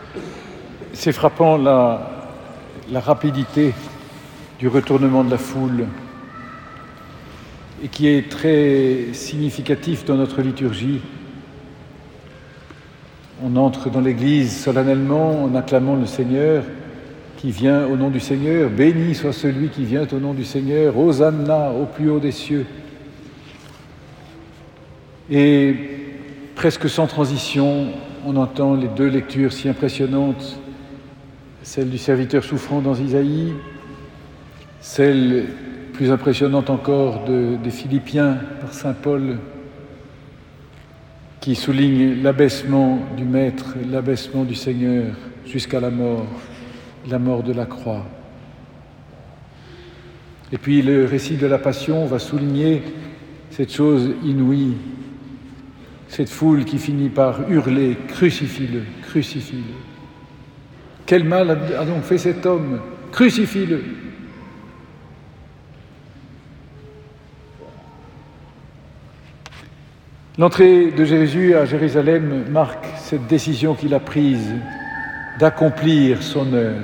C'est frappant la rapidité du retournement de la foule et qui est très significatif dans notre liturgie. On entre dans l'église solennellement en acclamant le Seigneur qui vient au nom du Seigneur. Béni soit celui qui vient au nom du Seigneur. Hosanna au plus haut des cieux. Et presque sans transition, on entend les deux lectures si impressionnantes, celle du serviteur souffrant dans Isaïe, celle plus impressionnante encore des Philippiens par saint Paul, qui souligne l'abaissement du Maître, l'abaissement du Seigneur jusqu'à la mort de la croix. Et puis le récit de la Passion va souligner cette chose inouïe, cette foule qui finit par hurler « Crucifie-le, crucifie-le ». Quel mal a donc fait cet homme ? Crucifie-le ! L'entrée de Jésus à Jérusalem marque cette décision qu'il a prise d'accomplir son œuvre.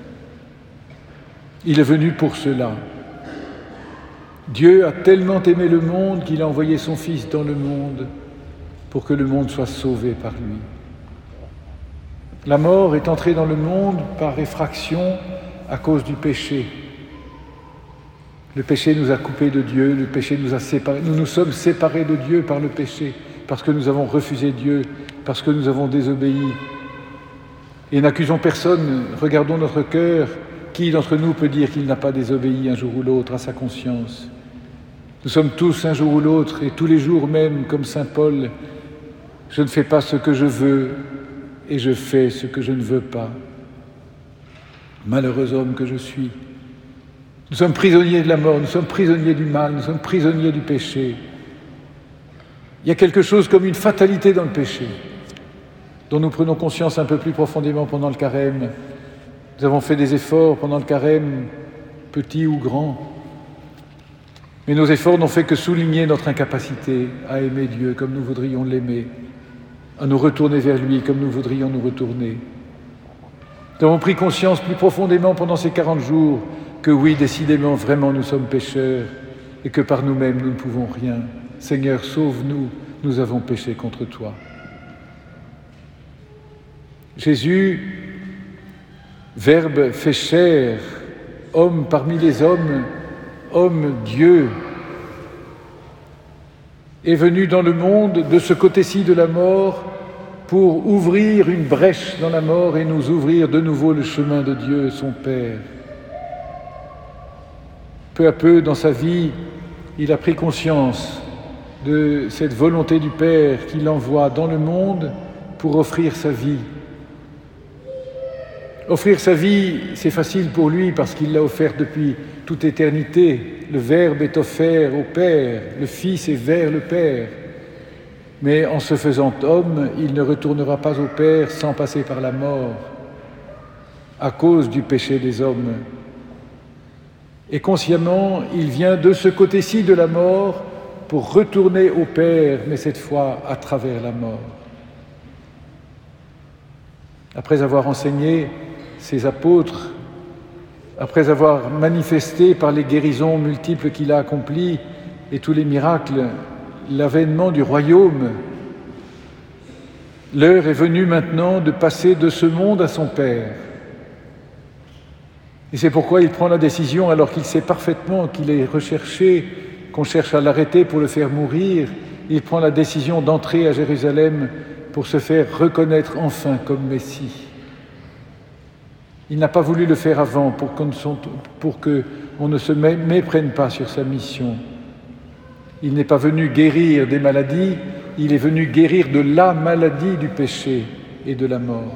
Il est venu pour cela. Dieu a tellement aimé le monde qu'il a envoyé son Fils dans le monde pour que le monde soit sauvé par lui. La mort est entrée dans le monde par effraction à cause du péché. Le péché nous a coupés de Dieu, le péché nous a séparés. Nous nous sommes séparés de Dieu par le péché, parce que nous avons refusé Dieu, parce que nous avons désobéi. Et n'accusons personne, regardons notre cœur. Qui d'entre nous peut dire qu'il n'a pas désobéi un jour ou l'autre à sa conscience ? Nous sommes tous un jour ou l'autre, et tous les jours même, comme saint Paul, je ne fais pas ce que je veux, et je fais ce que je ne veux pas. Malheureux homme que je suis. Nous sommes prisonniers de la mort, nous sommes prisonniers du mal, nous sommes prisonniers du péché. Il y a quelque chose comme une fatalité dans le péché, dont nous prenons conscience un peu plus profondément pendant le carême. Nous avons fait des efforts pendant le carême, petits ou grands, mais nos efforts n'ont fait que souligner notre incapacité à aimer Dieu comme nous voudrions l'aimer, à nous retourner vers lui comme nous voudrions nous retourner. Nous avons pris conscience plus profondément pendant ces 40 jours que oui, décidément, vraiment, nous sommes pécheurs et que par nous-mêmes, nous ne pouvons rien. Seigneur, sauve-nous, nous avons péché contre toi. Jésus, Verbe fait chair, homme parmi les hommes, homme Dieu, est venu dans le monde de ce côté-ci de la mort pour ouvrir une brèche dans la mort et nous ouvrir de nouveau le chemin de Dieu, son Père. Peu à peu, dans sa vie, il a pris conscience de cette volonté du Père qui l'envoie dans le monde pour offrir sa vie. Offrir sa vie, c'est facile pour lui parce qu'il l'a offerte depuis toute éternité. Le Verbe est offert au Père, le Fils est vers le Père. Mais en se faisant homme, il ne retournera pas au Père sans passer par la mort, à cause du péché des hommes. Et consciemment, il vient de ce côté-ci de la mort pour retourner au Père, mais cette fois à travers la mort. Après avoir enseigné ses apôtres, après avoir manifesté par les guérisons multiples qu'il a accomplies et tous les miracles, l'avènement du royaume, l'heure est venue maintenant de passer de ce monde à son Père. Et c'est pourquoi il prend la décision, alors qu'il sait parfaitement qu'il est recherché, qu'on cherche à l'arrêter pour le faire mourir, il prend la décision d'entrer à Jérusalem pour se faire reconnaître enfin comme Messie. Il n'a pas voulu le faire avant pour qu'on ne se méprenne pas sur sa mission. Il n'est pas venu guérir des maladies, il est venu guérir de la maladie du péché et de la mort.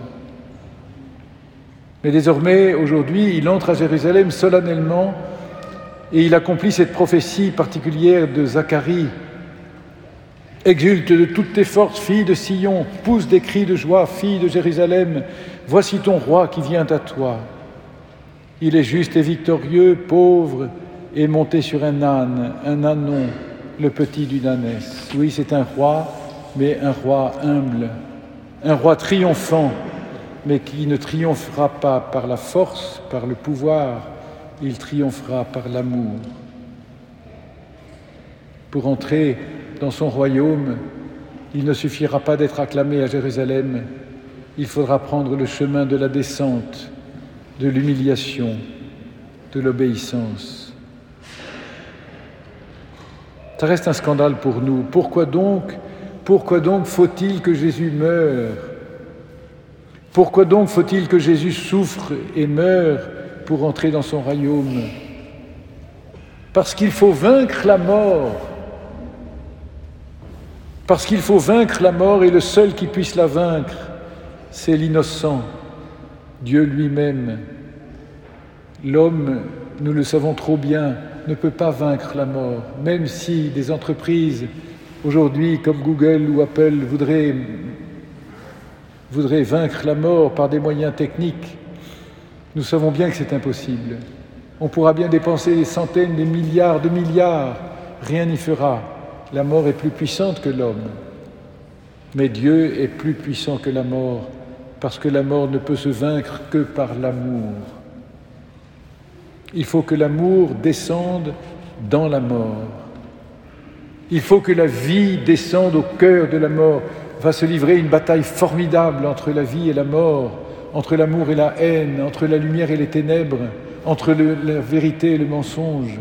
Mais désormais, aujourd'hui, il entre à Jérusalem solennellement et il accomplit cette prophétie particulière de Zacharie. « Exulte de toutes tes forces, fille de Sion, pousse des cris de joie, fille de Jérusalem, voici ton roi qui vient à toi. Il est juste et victorieux, pauvre et monté sur un ânon, le petit d'une ânesse. » Oui, c'est un roi, mais un roi humble, un roi triomphant, mais qui ne triomphera pas par la force, par le pouvoir, il triomphera par l'amour. Pour entrer dans son royaume, il ne suffira pas d'être acclamé à Jérusalem, il faudra prendre le chemin de la descente, de l'humiliation, de l'obéissance. Ça reste un scandale pour nous. Pourquoi donc faut-il que Jésus meure ? Pourquoi donc faut-il que Jésus souffre et meure pour entrer dans son royaume ? Parce qu'il faut vaincre la mort. Parce qu'il faut vaincre la mort, et le seul qui puisse la vaincre, c'est l'innocent, Dieu lui-même. L'homme, nous le savons trop bien, ne peut pas vaincre la mort, même si des entreprises, aujourd'hui, comme Google ou Apple, voudraient vaincre la mort par des moyens techniques. Nous savons bien que c'est impossible. On pourra bien dépenser des centaines, des milliards de milliards, rien n'y fera. La mort est plus puissante que l'homme. Mais Dieu est plus puissant que la mort, parce que la mort ne peut se vaincre que par l'amour. Il faut que l'amour descende dans la mort. Il faut que la vie descende au cœur de la mort. Va se livrer une bataille formidable entre la vie et la mort, entre l'amour et la haine, entre la lumière et les ténèbres, entre la vérité et le mensonge.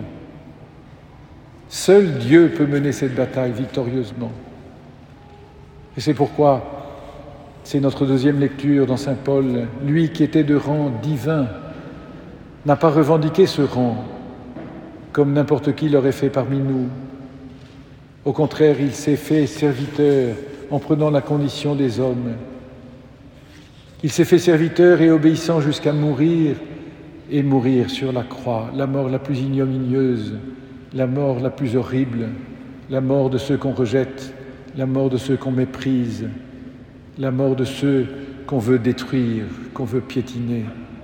Seul Dieu peut mener cette bataille victorieusement. Et c'est pourquoi c'est notre deuxième lecture dans Saint Paul. Lui qui était de rang divin n'a pas revendiqué ce rang comme n'importe qui l'aurait fait parmi nous. Au contraire, il s'est fait serviteur en prenant la condition des hommes. Il s'est fait serviteur et obéissant jusqu'à mourir, et mourir sur la croix, la mort la plus ignominieuse, la mort la plus horrible, la mort de ceux qu'on rejette, la mort de ceux qu'on méprise, la mort de ceux qu'on veut détruire, qu'on veut piétiner.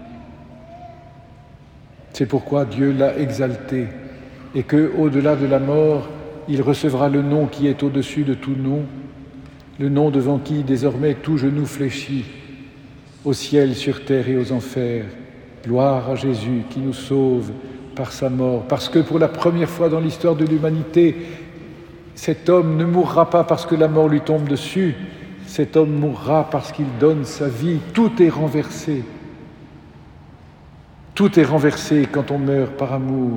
C'est pourquoi Dieu l'a exalté et qu'au-delà de la mort, il recevra le nom qui est au-dessus de tout nom, le nom devant qui désormais tout genou fléchit, au ciel, sur terre et aux enfers. Gloire à Jésus qui nous sauve par sa mort, parce que pour la première fois dans l'histoire de l'humanité, cet homme ne mourra pas parce que la mort lui tombe dessus, cet homme mourra parce qu'il donne sa vie. Tout est renversé. Tout est renversé quand on meurt par amour.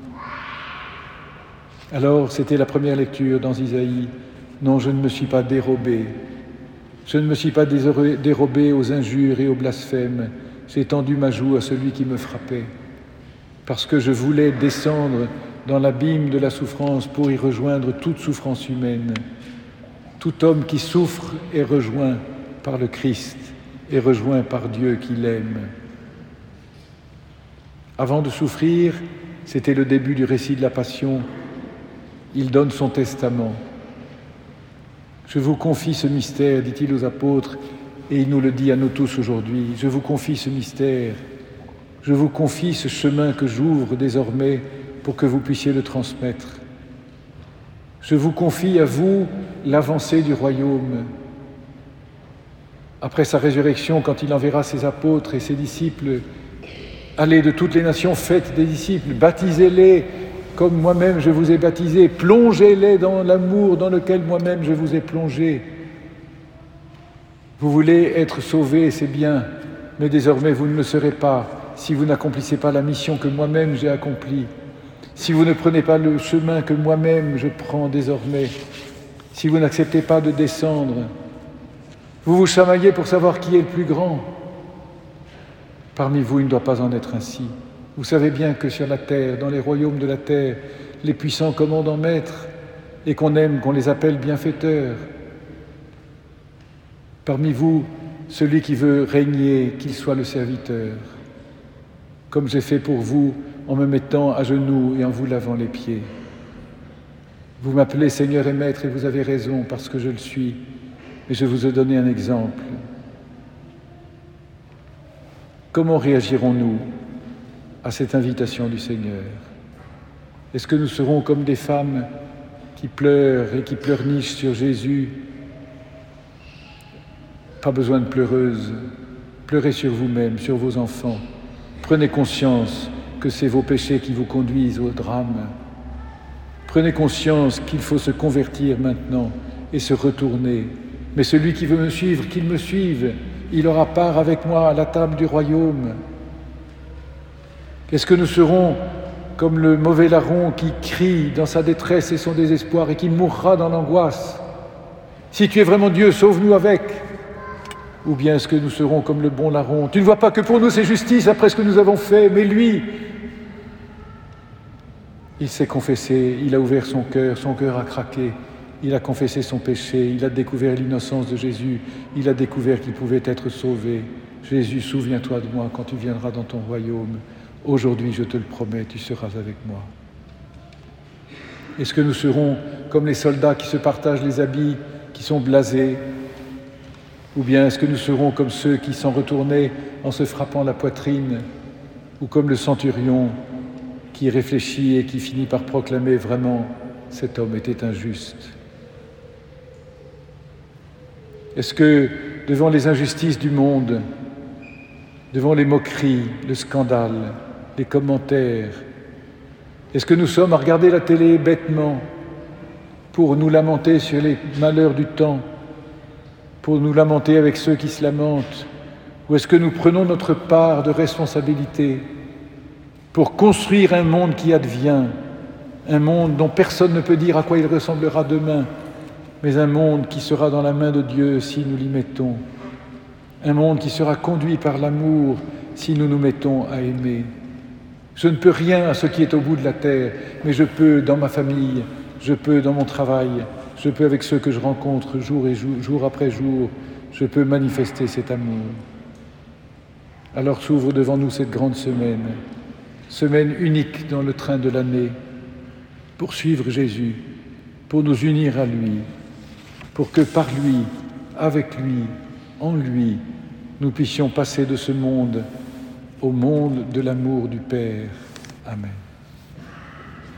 Alors, c'était la première lecture dans Isaïe. Non, je ne me suis pas dérobé. Je ne me suis pas dérobé aux injures et aux blasphèmes. J'ai tendu ma joue à celui qui me frappait. Parce que je voulais descendre dans l'abîme de la souffrance pour y rejoindre toute souffrance humaine. Tout homme qui souffre est rejoint par le Christ, est rejoint par Dieu qui l'aime. Avant de souffrir, c'était le début du récit de la Passion, il donne son testament. Je vous confie ce mystère, dit-il aux apôtres, et il nous le dit à nous tous aujourd'hui. Je vous confie ce mystère, je vous confie ce chemin que j'ouvre désormais pour que vous puissiez le transmettre. Je vous confie à vous l'avancée du royaume. Après sa résurrection, quand il enverra ses apôtres et ses disciples, allez de toutes les nations, faites des disciples, baptisez-les comme moi-même je vous ai baptisés, plongez-les dans l'amour dans lequel moi-même je vous ai plongé. Vous voulez être sauvés, c'est bien, mais désormais vous ne le serez pas si vous n'accomplissez pas la mission que moi-même j'ai accomplie, si vous ne prenez pas le chemin que moi-même je prends désormais, si vous n'acceptez pas de descendre. Vous vous chamaillez pour savoir qui est le plus grand. Parmi vous, il ne doit pas en être ainsi. Vous savez bien que sur la terre, dans les royaumes de la terre, les puissants commandent en maîtres et qu'on aime, qu'on les appelle bienfaiteurs. Parmi vous, celui qui veut régner, qu'il soit le serviteur. Comme j'ai fait pour vous en me mettant à genoux et en vous lavant les pieds. Vous m'appelez Seigneur et Maître et vous avez raison parce que je le suis. Mais je vous ai donné un exemple. Comment réagirons-nous à cette invitation du Seigneur? Est-ce que nous serons comme des femmes qui pleurent et qui pleurnichent sur Jésus? Pas besoin de pleureuses Pleurez sur vous-même, sur vos enfants. Prenez conscience que c'est vos péchés qui vous conduisent au drame. Prenez conscience qu'il faut se convertir maintenant et se retourner. Mais celui qui veut me suivre, qu'il me suive. Il aura part avec moi à la table du royaume. Est-ce que nous serons comme le mauvais larron qui crie dans sa détresse et son désespoir et qui mourra dans l'angoisse? Si tu es vraiment Dieu, sauve-nous avec. Ou bien est-ce que nous serons comme le bon larron? Tu ne vois pas que pour nous c'est justice après ce que nous avons fait, mais lui, il s'est confessé, il a ouvert son cœur a craqué, il a confessé son péché, il a découvert l'innocence de Jésus, il a découvert qu'il pouvait être sauvé. Jésus, souviens-toi de moi quand tu viendras dans ton royaume. Aujourd'hui, je te le promets, tu seras avec moi. Est-ce que nous serons comme les soldats qui se partagent les habits, qui sont blasés? Ou bien est-ce que nous serons comme ceux qui s'en retournaient en se frappant la poitrine? Ou comme le centurion qui réfléchit et qui finit par proclamer vraiment « cet homme était injuste ». Est-ce que devant les injustices du monde, devant les moqueries, le scandale, les commentaires, est-ce que nous sommes à regarder la télé bêtement pour nous lamenter sur les malheurs du temps, pour nous lamenter avec ceux qui se lamentent? Ou est-ce que nous prenons notre part de responsabilité pour construire un monde qui advient, un monde dont personne ne peut dire à quoi il ressemblera demain, mais un monde qui sera dans la main de Dieu si nous l'y mettons, un monde qui sera conduit par l'amour si nous nous mettons à aimer. Je ne peux rien à ce qui est au bout de la terre, mais je peux dans ma famille, je peux dans mon travail, je peux avec ceux que je rencontre jour après jour, je peux manifester cet amour. Alors s'ouvre devant nous cette grande semaine unique dans le train de l'année, pour suivre Jésus, pour nous unir à lui, pour que par lui, avec lui, en lui, nous puissions passer de ce monde au monde de l'amour du Père. Amen.